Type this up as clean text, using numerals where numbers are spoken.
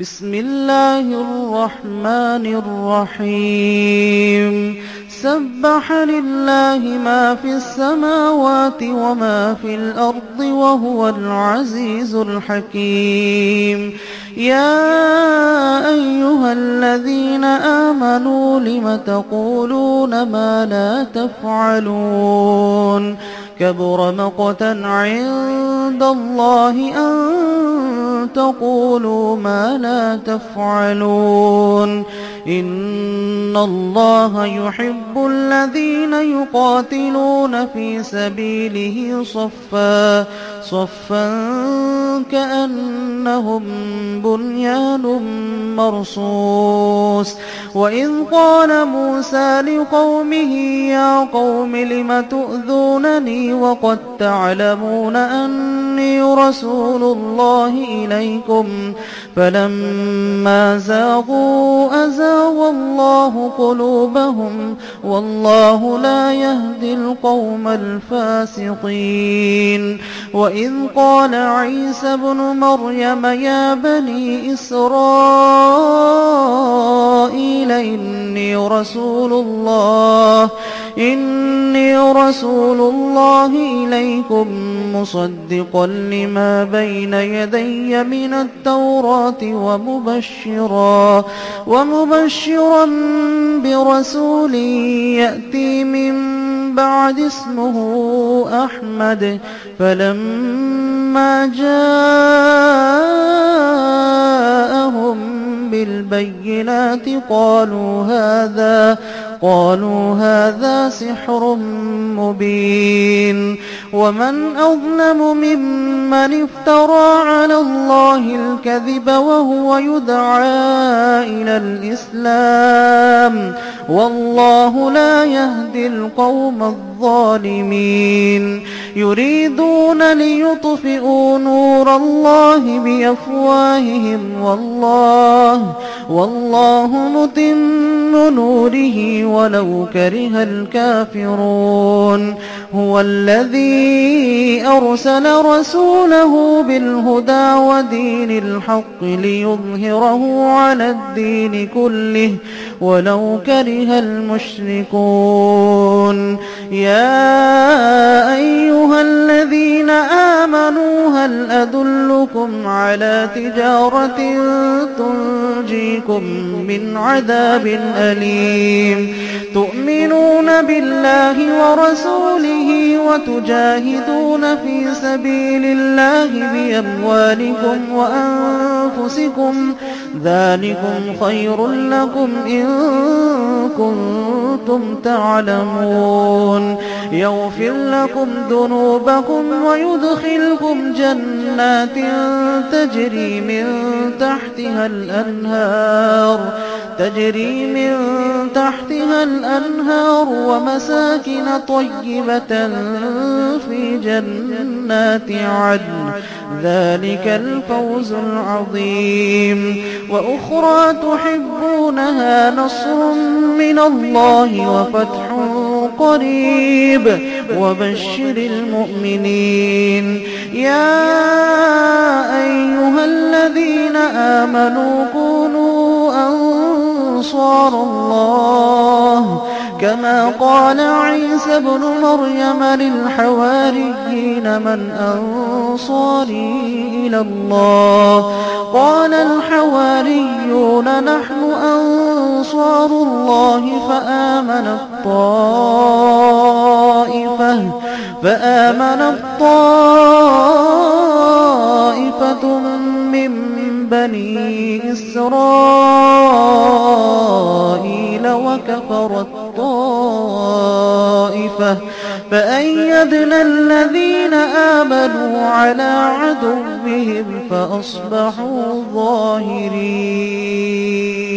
بسم الله الرحمن الرحيم سبح لله ما في السماوات وما في الأرض وهو العزيز الحكيم يا أيها الذين آمنوا لم تقولون ما لا تفعلون كبر مقتا عند الله أن تقولوا ما لا تفعلون إن الله يحب الذين يقاتلون في سبيله صفا كأنهم بنيان مرصوص وإذ قال موسى لقومه يا قوم لم تؤذونني وقد تعلمون أني رسول الله إليكم فلما زاغوا أزاغ الله قلوبهم والله لا يهدي القوم الفاسقين وإذ قال عيسى ابن مريم يا بني إسرائيل إني رسول الله إليكم مصدقا لما بين يدي من التوراة ومبشرا برسول يأتي من بعد اسمه أحمد فلما جاءهم بالبينات قالوا هذا سحر مبين ومن أظلم ممن افترى على الله الكذب وهو يدعى إلى الإسلام والله لا يهدي القوم الظالمين يريدون ليطفئوا نور الله بأفواههم والله متم نوره ولو كره الكافرون هو الذي أرسل رسوله بالهدى ودين الحق ليظهره على الدين كله ولو كره المشركون يا أيها الذين آمنوا هل أدلكم على تجارة تنجيكم من عذاب أليم تؤمنون بالله ورسوله وتجاهدون في سبيل الله بأموالكم وأنفسكم ذلكم خير لكم إن كنتم تعلمون يغفر لكم ذنوبكم ويدخلكم جنات تجري من تحتها الأنهار ومساكن طيبة في جنات عدن ذلك الفوز العظيم وأخرى تحبونها نصر من الله وفتح قريب وبشر المؤمنين يا أيها الذين آمنوا كونوا أنصار الله كما قال عيسى ابن مريم للحواريين من أنصاري إلى الله قال الحواريون نحن أنصار الله فآمنت طائفة من بني إسرائيل وكفرت طائفة فأيدنا الذين آمنوا على عدوهم فأصبحوا ظاهرين.